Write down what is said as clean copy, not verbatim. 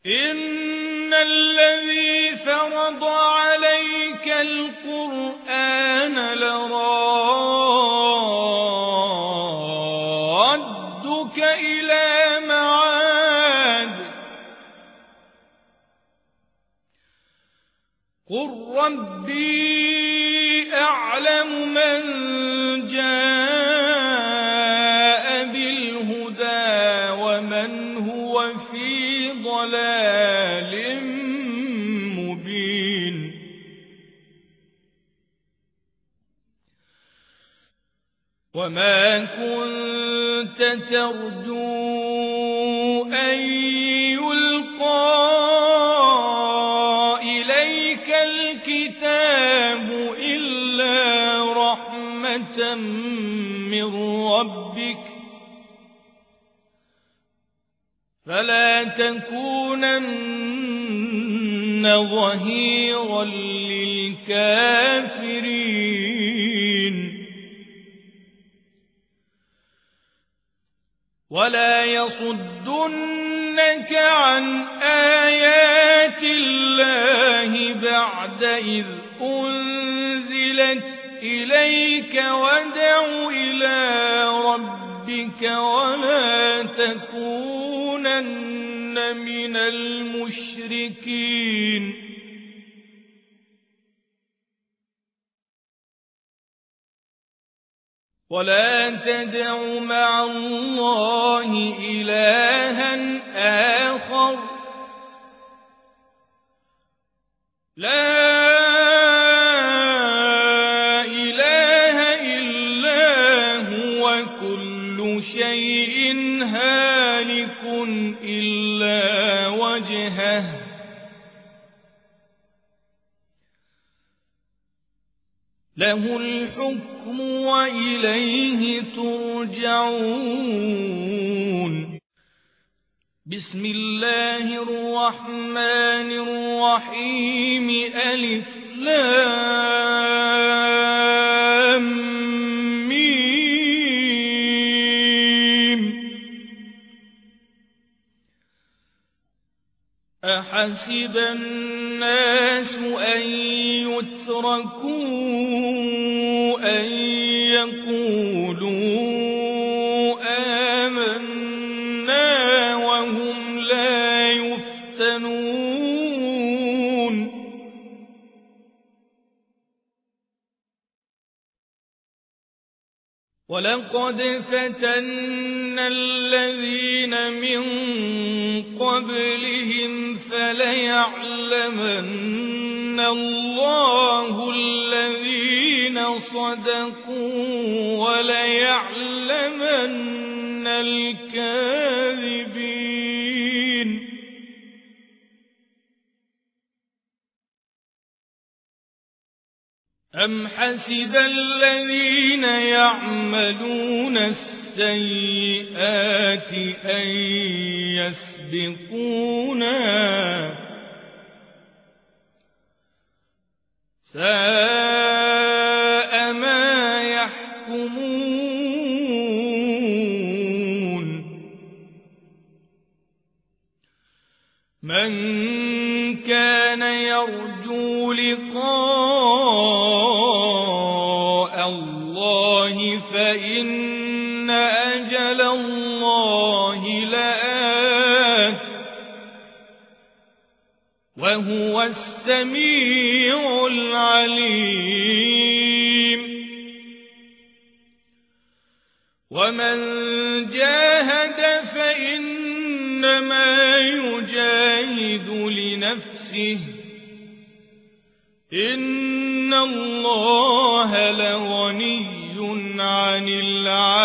إن الذي فرض عليك القرآن لرادك إلى معاد قل ربي أعلم من جاء بالهدى ومن هو في ضلال مبين وما كنت ترجو أن يلقى إليك الكتاب إلا رحمة من ربك فلا تكونن ظهيرا للكافرين ولا يصدنك عن آيات الله بعد إذ أنزلت إليك وادع إلى ربك ولا تكونن من المشركين ولا تدع مع الله إلها آخر لا إله إلا هو كل شيء هالك إلا وجهه له الحكم وإليه ترجعون بسم الله الرحمن الرحيم ألف لام ميم أحسب الناس أن يتركوا أن يقولوا آمنا وهم لا يفتنون ولقد فتنا الذين من قبلهم فليعلمن الله الذين صدقوا وليعلمن الكاذبين أم حسب الذين يعملون السيئات أن يسبقونا ساء ما يحكمون من كان يرجو لقاء الله فإن أجل الله لآت وهو السميع العليم ومن جاهد فإنما يجاهد لنفسه إن الله لغني عن العالمين